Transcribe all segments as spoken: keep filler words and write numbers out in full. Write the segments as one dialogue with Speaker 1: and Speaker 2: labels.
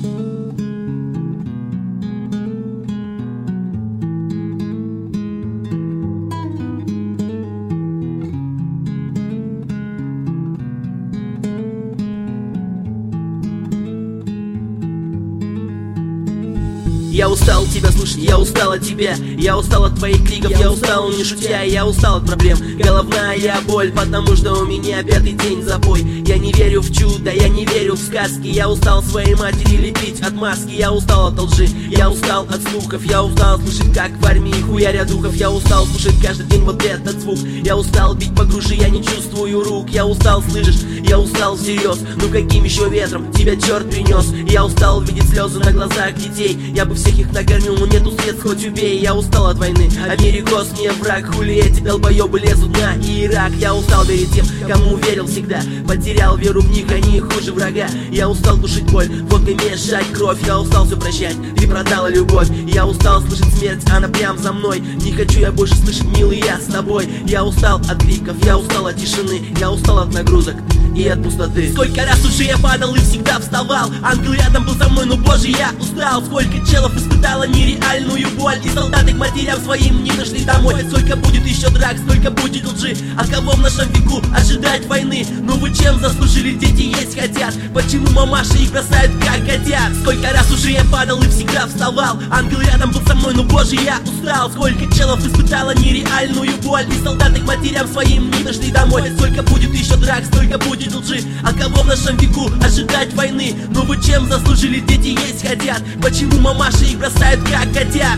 Speaker 1: Я устал тебя слушать, я устал от тебя. Я устал от твоих криков, я устал не шутя. Я устал от проблем, головная боль, потому что у меня пятый день запой. Я не верю в чудо, я не верю в сказки. Я устал своей матери лепить отмазки. Я устал от лжи, я устал от слухов. Я устал слышать, как в армии хуяря духов. Я устал слушать каждый день вот этот звук. Я устал бить по груши, я не чувствую рук. Я устал, слышишь, я устал всерьез. Ну каким еще ветром тебя черт принес? Я устал видеть слезы на глазах детей. Я бы всех их накормил, но нету средств, хоть убей. Я устал от войны, Америкос не враг. Хули эти долбоебы лезут на Ирак. Я устал верить тем, кому верил всегда. Потерял веру в них, они хуже врага. Я устал душить боль, водкой мешать кровь. Я устал все прощать, ты продала любовь. Я устал слышать смерть, она прям за мной. Не хочу я больше слышать, милый, я с тобой. Я устал от криков, я устал от тишины. Я устал от нагрузок и от пустоты. Сколько раз уже я падал и всегда вставал. Ангел рядом был со мной, но боже, я устал. Сколько челов испытала нереальную боль, и солдаты к матерям своим не дошли домой. Сколько будет еще драк, сколько будет лжи. От кого в нашем веку ожидать войны? Ну вы чем заслужили, дети есть хотят? Почему мамаши их бросают как котят? Сколько раз уже я падал и всегда вставал. Ангел рядом был со мной, но боже, я устал. Сколько челов испытала нереальную боль, и солдаты к матерям своим не дошли домой. Сколько будет еще драк, сколько будет лжи. От кого в нашем веку ожидать войны? Ну вы чем заслужили, дети есть хотят? Почему мамаши их бросают как котят?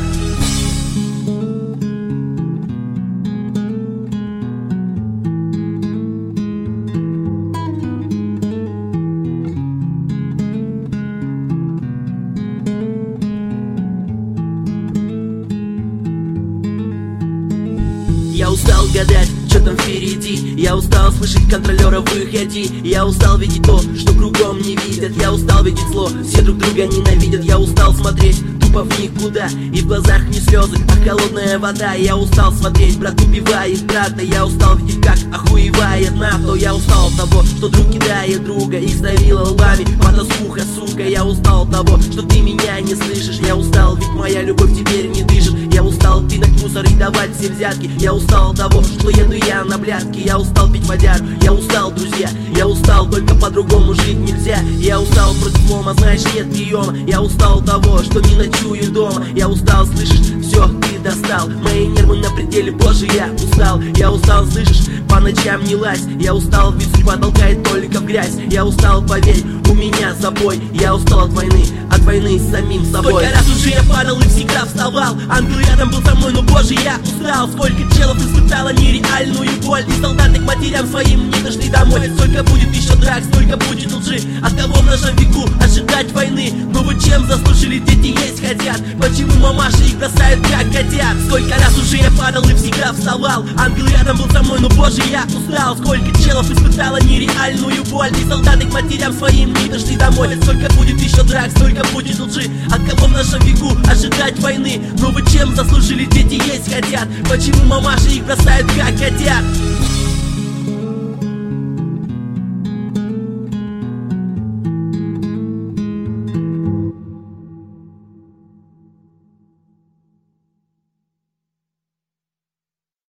Speaker 1: Я устал гадать, что там впереди. Я устал слышать контролера, выходи. Я устал видеть то, что кругом не видят. Я устал видеть зло, все друг друга ненавидят. Я устал смотреть тупо в никуда, и в глазах не слезы, а холодная вода. Я устал смотреть, брат убивает брата. Я устал видеть, как охуевает НАТО. Я устал от того, что друг кидает друга, их сдавило лбами потаскуха, сука. Я устал от того, что ты меня не слышишь. Я устал, ведь моя любовь теперь не дышит. Я устал пинать мусор и давать все взятки. Я устал от того, что еду я на блядки. Я устал пить водяру, я устал, друзья. Я устал, только по-другому жить нельзя. Я устал против лома, знаешь, нет приема. Я устал от того, что не ночую дома. Я устал, слышишь, все, ты достал. Мои нервы на пределе, боже, я устал. Я устал, слышишь, по ночам не лазь. Я устал, ведь судьба толкает только в грязь. Я устал, поверь, у меня забой. Я устал от войны, от войны с самим собой. Сколько раз уже я падал и всегда вставал. Ангел рядом был со мной, но боже, я устал. Сколько челов испытала нереальную боль, и солдаты к матерям своим не дошли домой. Сколько будет еще драк, сколько будет лжи. От кого в нашем веку ожидать войны? Но вы чем заслужили, дети есть хотят? Почему мамаши их бросают как котят? Сколько раз уже я падал и всегда вставал. Ангел рядом был со мной, но боже, я устал. Сколько челов испытала нереальную боль, и солдаты к матерям своим не дошли домой. Сколько будет еще драк, сколько будет лжи. От кого в нашем веку ожидать войны? Но вы чем заслужили, дети есть хотят? Почему мамаши их бросают как котят?